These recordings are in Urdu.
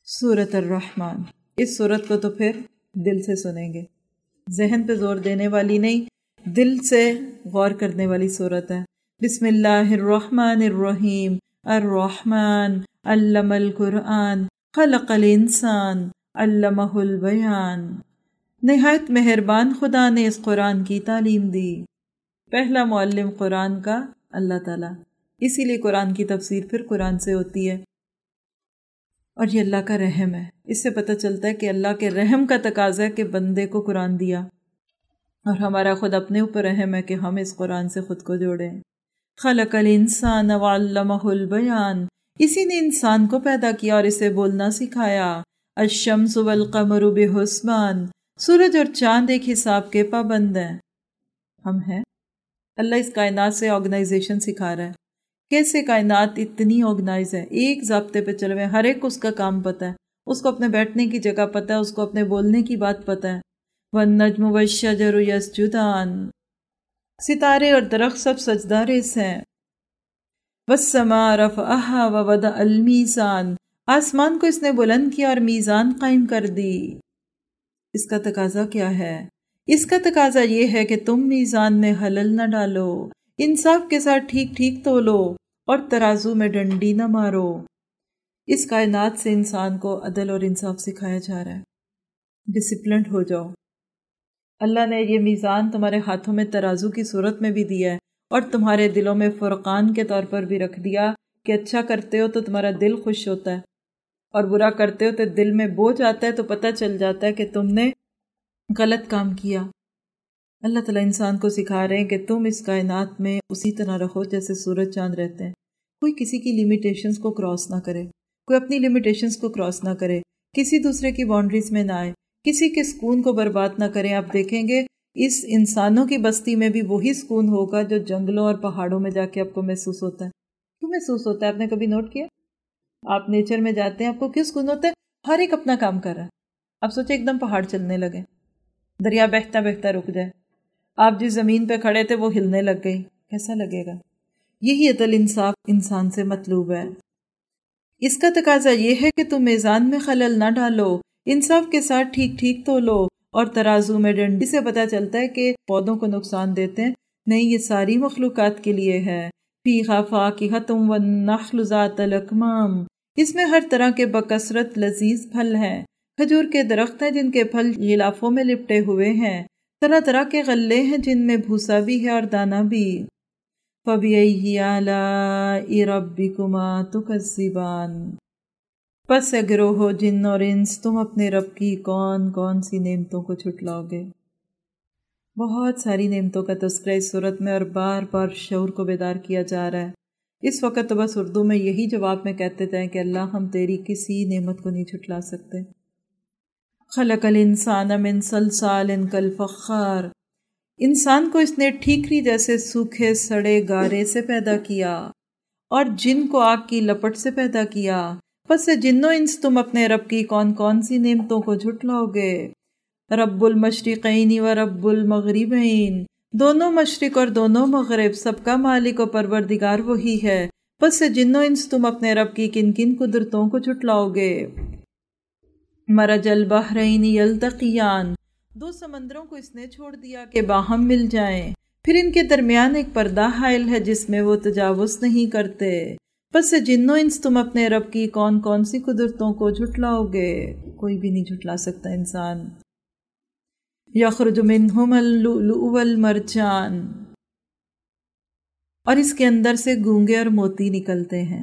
سورۃ الرحمن، اس سورت کو تو پھر دل سے سنیں گے، ذہن پہ زور دینے والی نہیں، دل سے غور کرنے والی سورت ہے۔ بسم اللہ الرحمن الرحیم۔ الرحمن علم القرآن خلق الانسان علمہ البیان۔ نہایت مہربان خدا نے اس قرآن کی تعلیم دی۔ پہلا معلم قرآن کا اللہ تعالیٰ، اسی لیے قرآن کی تفسیر پھر قرآن سے ہوتی ہے، اور یہ اللہ کا رحم ہے۔ اس سے پتہ چلتا ہے کہ اللہ کے رحم کا تقاضا ہے کہ بندے کو قرآن دیا، اور ہمارا خود اپنے اوپر رحم ہے کہ ہم اس قرآن سے خود کو جوڑیں۔ خلق الانسان وعلمہ البیان، اسی نے انسان کو پیدا کیا اور اسے بولنا سکھایا۔ الشمس والقمر بحسبان، سورج اور چاند ایک حساب کے پابند ہیں۔ ہم ہیں، اللہ اس کائنات سے آرگنائزیشن سکھا رہا ہے، کیسے کائنات اتنی آرگنائز ہے، ایک ضابطے پہ چل رہے ہیں، ہر ایک کو اس کا کام پتہ ہے، اس کو اپنے بیٹھنے کی جگہ پتہ ہے، اس کو اپنے بولنے کی بات پتہ ہے۔ والنجم والشجر یسجدان، ستارے اور درخت سب سجدہ ریز ہیں۔ والسماء رفعها ووضع الميزان، آسمان کو اس نے بلند کیا اور میزان قائم کر دی۔ اس کا تقاضا کیا ہے؟ اس کا تقاضا یہ ہے کہ تم میزان میں خلل نہ ڈالو، انصاف کے ساتھ ٹھیک ٹھیک تولو اور ترازو میں ڈنڈی نہ مارو۔ اس کائنات سے انسان کو عدل اور انصاف سکھایا جا رہا ہے۔ ڈسپلنڈ ہو جاؤ۔ اللہ نے یہ میزان تمہارے ہاتھوں میں ترازو کی صورت میں بھی دیا ہے، اور تمہارے دلوں میں فرقان کے طور پر بھی رکھ دیا کہ اچھا کرتے ہو تو تمہارا دل خوش ہوتا ہے، اور برا کرتے ہو تو دل میں بوجھ آتا ہے، تو پتہ چل جاتا ہے کہ تم نے غلط کام کیا۔ اللہ تعالیٰ انسان کو سکھا رہے ہیں کہ تم اس کائنات میں اسی طرح رہو جیسے سورج چاند رہتے ہیں، کوئی کسی کی لیمیٹیشنز کو کراس نہ کرے، کوئی اپنی لیمیٹیشنز کو کراس نہ کرے، کسی دوسرے کی باؤنڈریز میں نہ آئے، کسی کے سکون کو برباد نہ کریں۔ آپ دیکھیں گے اس انسانوں کی بستی میں بھی وہی سکون ہوگا جو جنگلوں اور پہاڑوں میں جا کے آپ کو محسوس ہوتا ہے۔ کیوں محسوس ہوتا ہے؟ آپ نے کبھی نوٹ کیا؟ آپ نیچر میں جاتے ہیں، آپ کو کیوں سکون ہوتا ہے؟ ہر ایک اپنا کام کر رہا ہے۔ آپ سوچیں ایک دم پہاڑ چلنے لگے، دریا بہتا بہتا رک جائے، آپ جس زمین پہ کھڑے تھے وہ ہلنے لگ گئی، کیسا لگے گا؟ یہی عدل انصاف انسان سے مطلوب ہے۔ اس کا تقاضا یہ ہے کہ تم میزان میں خلل نہ ڈالو، انصاف کے ساتھ ٹھیک ٹھیک تولو اور ترازو میں ڈنڈی۔ سے پتہ چلتا ہے کہ پودوں کو نقصان دیتے ہیں، نہیں، یہ ساری مخلوقات کے لیے ہے۔ فیہا فاکہۃ والنخل ذات الاکمام، اس میں ہر طرح کے بکثرت لذیذ پھل ہیں۔ کھجور کے درخت ہیں جن کے پھل غلافوں میں لپٹے ہوئے ہیں، طرح طرح کے غلے ہیں جن میں بھوسا بھی ہے اور دانہ بھی۔ فَبِأَيِّ آلَاءِ رَبِّكُمَا تُكَذِّبَانِ، پس اے گروہ جن اور انس، تم اپنے رب کی کون کون سی نعمتوں کو جھٹلاؤ گے۔ بہت ساری نعمتوں کا تذکرہ اس صورت میں، اور بار بار شعور کو بیدار کیا جا رہا ہے۔ اس وقت تو بس اردو میں یہی جواب میں کہتے تھے کہ اللہ ہم تیری کسی نعمت کو نہیں جھٹلا سکتے۔ خلق الانسان من صلصال کالفخار، انسان کو اس نے ٹھیکری جیسے سوکھے سڑے گارے سے پیدا کیا، اور جن کو آگ کی لپٹ سے پیدا کیا۔ پس جنو انس، تم اپنے رب کی کون کون سی نعمتوں کو جھٹلاؤ گے۔ رب المشرقین و رب المغربین، دونوں مشرق اور دونوں مغرب، سب کا مالک و پروردگار وہی ہے۔ پس جنو انس، تم اپنے رب کی کن کن قدرتوں کو جھٹلاؤ گے۔ مرج البحرین یلتقیان، دو سمندروں کو اس نے چھوڑ دیا کہ باہم مل جائیں، پھر ان کے درمیان ایک پردہ حائل ہے جس میں وہ تجاوز نہیں کرتے۔ پس جنو انس، تم اپنے رب کی کون کون سی قدرتوں کو جھٹلاؤ گے؟ کوئی بھی نہیں جھٹلا سکتا انسان۔ یخرج منہم اللؤلؤ والمرجان، اور اس کے اندر سے گونگے اور موتی نکلتے ہیں۔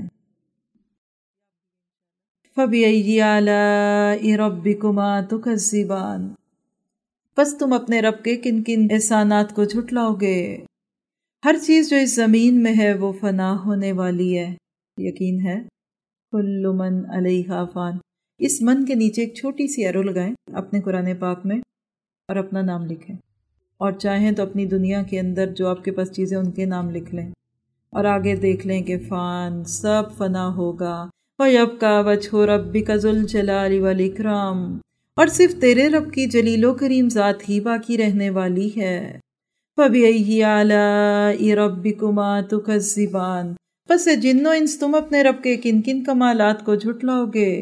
فَبِأَيِّ آلَاءِ رَبِّكُمَا تُكَذِّبَانِ، پس تم اپنے رب کے کن کن احسانات کو جھٹلاؤ گے۔ ہر چیز جو اس زمین میں ہے وہ فنا ہونے والی ہے، یقین ہے۔ کل من علیہا فان، اس من کے نیچے ایک چھوٹی سی ایرو لگائیں اپنے قرآن پاک میں اور اپنا نام لکھیں، اور چاہیں تو اپنی دنیا کے اندر جو آپ کے پاس چیزیں ان کے نام لکھ لیں، اور آگے دیکھ لیں کہ فان، سب فنا ہوگا۔ وَيَبْقَى وَجْهُ رَبِّكَ ذُو الْجَلَالِ وَالْإِكْرَامِ، اور صرف تیرے رب کی جلیل و کریم ذات ہی باقی رہنے والی ہے۔ فَبِأَيِّ آلَاءِ رَبِّكُمَا تُكَذِّبَانِ، پس جن و انس، تم اپنے رب کے کن کن کمالات کو جھٹلاؤ گے۔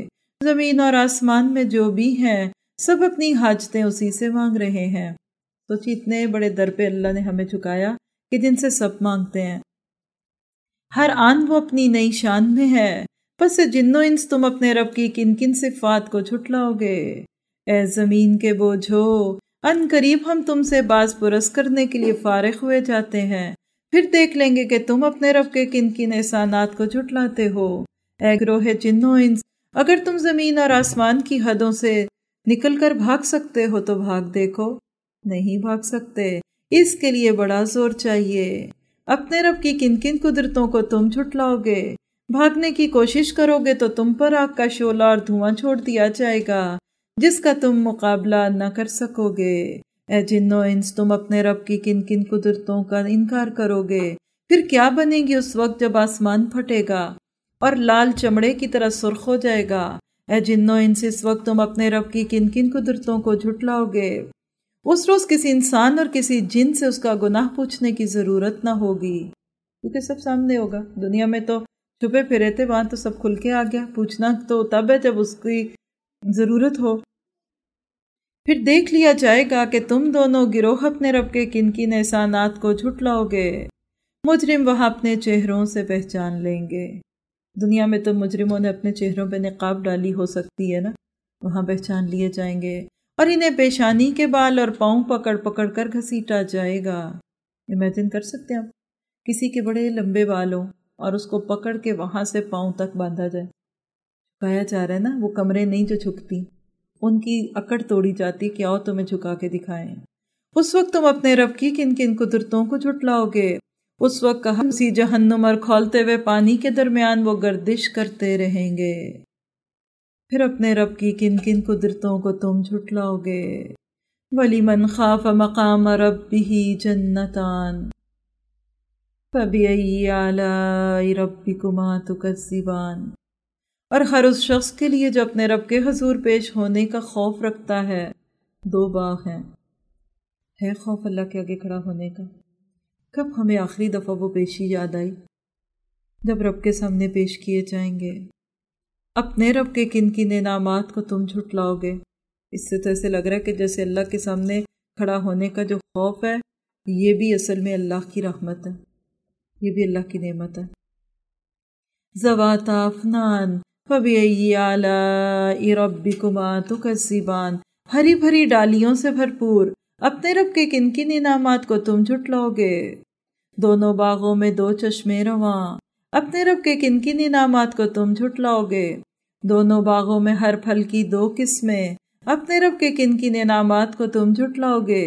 زمین اور آسمان میں جو بھی ہیں سب اپنی حاجتیں اسی سے مانگ رہے ہیں۔ سوچی اتنے بڑے در پہ اللہ نے ہمیں چکایا کہ جن سے سب مانگتے ہیں۔ ہر آن وہ اپنی نئی شان میں ہے، پس جن و انس تم اپنے رب کی کن کن صفات کو جھٹلاؤ گے؟ اے زمین کے بوجھو، ان قریب ہم تم سے باز پرس کرنے کے لیے فارغ ہوئے جاتے ہیں، پھر دیکھ لیں گے کہ تم اپنے رب کے کن کن احسانات کو جھٹلاتے ہو۔ اے گروہ جن و انس، اگر تم زمین اور آسمان کی حدوں سے نکل کر بھاگ سکتے ہو تو بھاگ دیکھو، نہیں بھاگ سکتے، اس کے لیے بڑا زور چاہیے۔ اپنے رب کی کن کن قدرتوں کو تم جھٹلاؤ گے؟ بھاگنے کی کوشش کرو گے تو تم پر آگ کا شعلہ اور دھواں چھوڑ دیا جائے گا جس کا تم مقابلہ نہ کر سکو گے۔ اے جن و انس، تم اپنے رب کی کن کن قدرتوں کا انکار کرو گے، پھر کیا بنے گی اس وقت جب آسمان پھٹے گا اور لال چمڑے کی طرح سرخ ہو جائے گا۔ اے جن و انس، اس وقت تم اپنے رب کی کن کن قدرتوں کو جھٹلاؤ گے؟ اس روز کسی انسان اور کسی جن سے اس کا گناہ پوچھنے کی ضرورت نہ ہوگی، کیونکہ سب سامنے ہوگا۔ دنیا میں تو چھپے پھرے تھے، وہاں تو سب کھل کے آ گیا، پوچھنا تو تب ہے جب اس کی ضرورت ہو۔ پھر دیکھ لیا جائے گا کہ تم دونوں گروہ اپنے رب کے کن کن احسانات کو جھٹلاؤ گے۔ مجرم وہاں اپنے چہروں سے پہچان لیں گے۔ دنیا میں تو مجرموں نے اپنے چہروں پہ نقاب ڈالی ہو سکتی ہے نا، وہاں پہچان لیے جائیں گے، اور انہیں پیشانی کے بال اور پاؤں پکڑ پکڑ کر گھسیٹا جائے گا۔ امیجن کر سکتے ہیں آپ کسی کے بڑے لمبے بال ہوں اور اس کو پکڑ کے وہاں سے پاؤں تک باندھا جائے، چھکایا جا رہا ہے نا، وہ کمریں نہیں جو چھکتی، ان کی اکڑ توڑی جاتی کہ آؤ تمہیں جھکا کے دکھائیں۔ اس وقت تم اپنے رب کی کن کن قدرتوں کو جھٹلاؤ گے؟ اس وقت کہاں اسی جہنم اور کھولتے ہوئے پانی کے درمیان وہ گردش کرتے رہیں گے۔ پھر اپنے رب کی کن کن قدرتوں کو تم جھٹلاؤ گے؟ وَلِمَنْ خَافَ مَقَامَ رَبِّهِ جَنَّتَانِ فَبِأَيِّ آلَاءِ رَبِّكُمَا تُكَذِّبَانِ، اور ہر اس شخص کے لیے جو اپنے رب کے حضور پیش ہونے کا خوف رکھتا ہے دو باغ ہیں۔ ہے خوف اللہ کے آگے کھڑا ہونے کا؟ کب ہمیں آخری دفعہ وہ پیشی یاد آئی؟ جب رب کے سامنے پیش کیے جائیں گے۔ اپنے رب کے کن کن انعامات کو تم جھٹلاؤ گے؟ اس سے تو ایسے لگ رہا ہے کہ جیسے اللہ کے سامنے کھڑا ہونے کا جو خوف ہے یہ بھی اصل میں اللہ کی رحمت ہے، یہ بھی اللہ کی نعمت ہے۔ ذواتا افنان فبأي آلاء ربكما تكذبان، ہری بھری ڈالیوں سے بھرپور اپنے رب کے کن کن انعامات کو تم جھٹلاؤ گے؟ دونوں باغوں میں دو چشمے رواں، اپنے رب کے کن کن انعامات کو تم جھٹلاؤ گے؟ دونوں باغوں میں ہر پھل کی دو قسمیں، اپنے رب کے کن کن انعامات کو تم جھٹلاؤ گے؟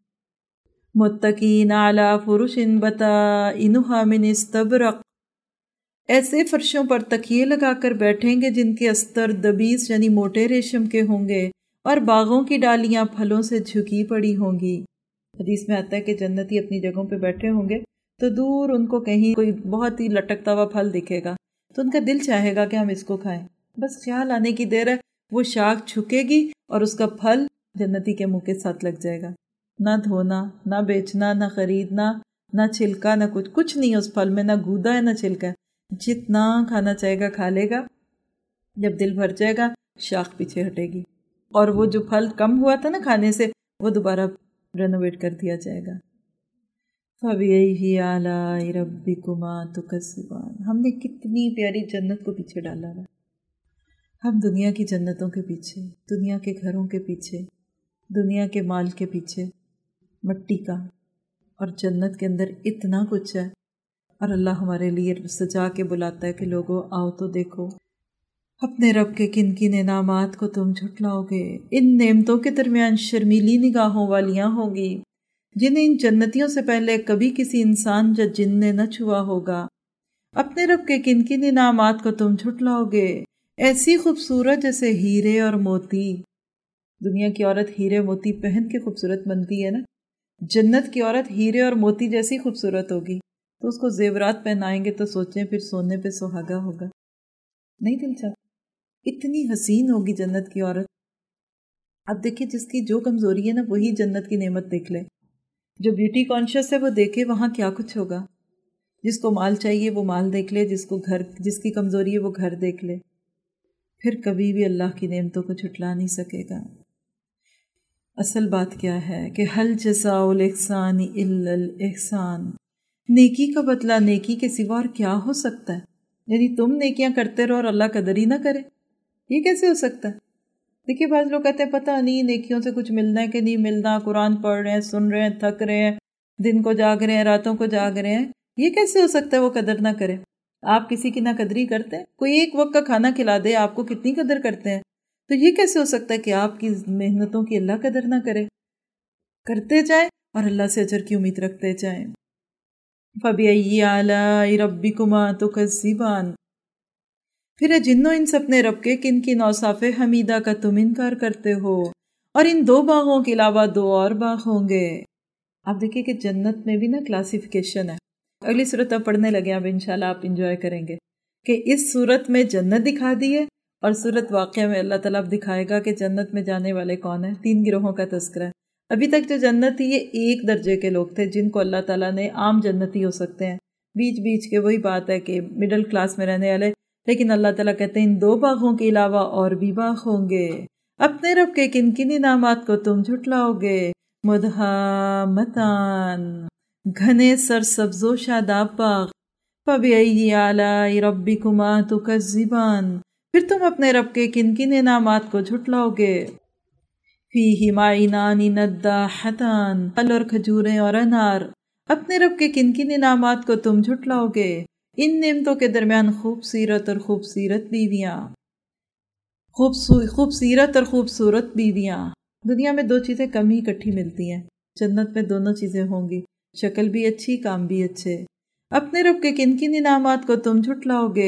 متقین علی فرش بطائنھا من استبرق، ایسے فرشوں پر تکیے لگا کر بیٹھیں گے جن کے استر دبیس یعنی موٹے ریشم کے ہوں گے، اور باغوں کی ڈالیاں پھلوں سے جھکی پڑی ہوں گی۔ حدیث میں آتا ہے کہ جنتی اپنی جگہوں پہ بیٹھے ہوں گے تو دور ان کو کہیں کوئی بہت ہی لٹکتا ہوا پھل دکھے گا تو ان کا دل چاہے گا کہ ہم اس کو کھائیں، بس خیال آنے کی دیر ہے، وہ شاخ جھکے گی اور اس کا پھل جنتی کے منہ کے ساتھ لگ جائے گا۔ نہ دھونا، نہ بیچنا، نہ خریدنا، نہ چھلکا، نہ کچھ نہیں اس پھل میں، نہ گودا ہے نہ چھلکا ہے، جتنا کھانا چاہے گا کھا لے گا، جب دل بھر جائے گا شاخ پیچھے ہٹے گی، اور وہ جو پھل کم ہوا تھا نا کھانے سے وہ دوبارہ رینوویٹ کر دیا جائے گا۔ فَبِأَيِّ آلَاءِ رَبِّكُمَا تُكَذِّبَانِ، ہم نے کتنی پیاری جنت کو پیچھے ڈالا ہے۔ ہم دنیا کی جنتوں کے پیچھے، دنیا کے گھروں کے پیچھے، دنیا کے مال کے پیچھے، مٹی کا، اور جنت کے اندر اتنا کچھ ہے، اور اللہ ہمارے لیے سجا کے بلاتا ہے کہ لوگوں آؤ تو دیکھو۔ اپنے رب کے کن کن انعامات کو تم جھٹلاؤ گے؟ ان نعمتوں کے درمیان شرمیلی نگاہوں والیاں ہوں گی جنہیں ان جنتیوں سے پہلے کبھی کسی انسان یا جن نے نہ چھوا ہوگا۔ اپنے رب کے کن کن انعامات کو تم جھٹلاؤ گے؟ ایسی خوبصورت جیسے ہیرے اور موتی۔ دنیا کی عورت ہیرے موتی پہن کے خوبصورت بنتی ہے نا، جنت کی عورت ہیرے اور موتی جیسی خوبصورت ہوگی، تو اس کو زیورات پہنائیں گے تو سوچیں پھر سونے پہ سہاگا ہوگا، نہیں دل چاہتا؟ اتنی حسین ہوگی جنت کی عورت۔ اب دیکھیں جس کی جو کمزوری ہے نا وہی جنت کی نعمت دیکھ لے، جو بیوٹی کانشیس ہے وہ دیکھے وہاں کیا کچھ ہوگا، جس کو مال چاہیے وہ مال دیکھ لے، جس کی کمزوری ہے وہ گھر دیکھ لے، پھر کبھی بھی اللہ کی نعمتوں کو جھٹلا نہیں سکے گا۔ اصل بات کیا ہے کہ حل جزاء الاحسان الا الاحسان، نیکی کا بدلہ نیکی کے سوا اور کیا ہو سکتا ہے؟ یعنی تم نیکیاں کرتے رہو اور اللہ قدر ہی نہ کرے، یہ کیسے ہو سکتا ہے؟ دیکھیے بعض لوگ کہتے ہیں پتہ نہیں نیکیوں سے کچھ ملنا ہے کہ نہیں ملنا، قرآن پڑھ رہے ہیں، سن رہے ہیں، تھک رہے ہیں، دن کو جاگ رہے ہیں، راتوں کو جاگ رہے ہیں، یہ کیسے ہو سکتا ہے وہ قدر نہ کرے؟ آپ کسی کی نہ قدری کرتے ہیں؟ کوئی ایک وقت کا کھانا کھلا دے آپ کو کتنی قدر کرتے ہیں، تو یہ کیسے ہو سکتا ہے کہ آپ کی محنتوں کی اللہ قدر نہ کرے؟ کرتے جائیں اور اللہ سے اجر کی امید رکھتے جائیں۔ فَبِأَيِّ آلَاءِ رَبِّكُمَا تُكَذِّبَانِ، پھر اے جنوں انس اپنے رب کے کن کن اوصاف حمیدہ کا تم انکار کرتے ہو، اور ان 2 باغوں کے علاوہ 2 اور باغ ہوں گے۔ آپ دیکھیے کہ جنت میں بھی نا کلاسیفیکیشن ہے، اگلی صورت اب پڑھنے لگے، اب انشاءاللہ آپ انجوائے کریں گے کہ اس صورت میں جنت دکھا دی ہے، اور صورت واقعہ میں اللہ تعالیٰ اب دکھائے گا کہ جنت میں جانے والے کون ہیں۔ 3 گروہوں کا تذکرہ ہے۔ ابھی تک جو جنت تھی یہ ایک درجے کے لوگ تھے جن کو اللہ تعالیٰ نے عام جنتی ہو سکتے ہیں، بیچ بیچ کے وہی بات ہے کہ مڈل کلاس میں رہنے والے، لیکن اللہ تعالیٰ کہتے ہیں ان 2 باغوں کے علاوہ اور بھی باغ ہوں گے۔ اپنے رب کے کن کن انعامات کو تم جھٹلاؤ گے؟ مدھامتان، گھنے سرسبز و شاداب باغ۔ فَبِأَيِّ آلَاءِ رَبِّكُمَا تُكَذِّبَانِ، پھر تم اپنے رب کے کن کن انعامات کو جھٹلاؤ گے؟ فِيهِمَا عَيْنَانِ نَضَّاخَتَانِ، پھل اور کھجوریں اور انار۔ اپنے رب کے کن کن انعامات کو تم جھٹلاؤ گے؟ ان نعمتوں کے درمیان خوبصورت اور خوبصورت بیویاں، خوبصورت اور خوبصورت بیویاں۔ دنیا میں 2 چیزیں کم ہی اکٹھی ملتی ہیں، جنت میں دونوں چیزیں ہوں گی، شکل بھی اچھی، کام بھی اچھے۔ اپنے رب کے کن کن انعامات کو تم جھٹلاؤ گے؟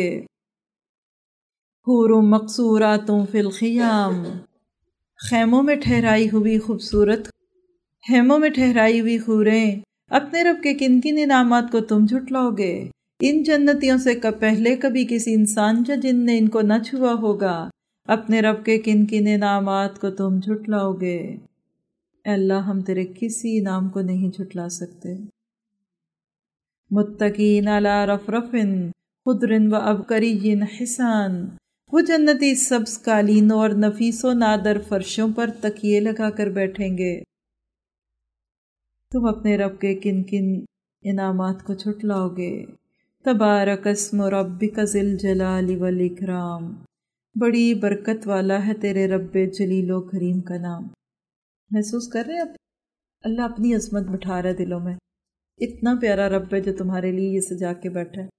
حور مقصورات فی الخیام، خیموں میں ٹھہرائی ہوئی خوبصورت، خیموں میں ٹھہرائی ہوئی حوریں۔ اپنے رب کے کن کن انعامات کو تم جھٹلاؤ گے؟ ان جنتیوں سے پہلے کبھی کسی انسان یا جن نے ان کو نہ چھوا ہوگا۔ اپنے رب کے کن کن انعامات کو تم جھٹلاؤ گے؟ اے اللہ ہم تیرے کسی انعام کو نہیں جھٹلا سکتے۔ متقین علی رفرف خضر و عبقری حسان، وہ جنتی سبز قالینوں اور نفیس و نادر فرشوں پر تکیے لگا کر بیٹھیں گے۔ تم اپنے رب کے کن کن انعامات کو جھٹلاؤ گے؟ تبارک اسم ربک ذی الجلال والاکرام، بڑی برکت والا ہے تیرے رب جلیل و کریم کا نام۔ محسوس کر رہے ہیں اللہ اپنی عظمت بٹھا رہا ہے دلوں میں، اتنا پیارا رب ہے جو تمہارے لیے یہ سجا کے بیٹھا ہے۔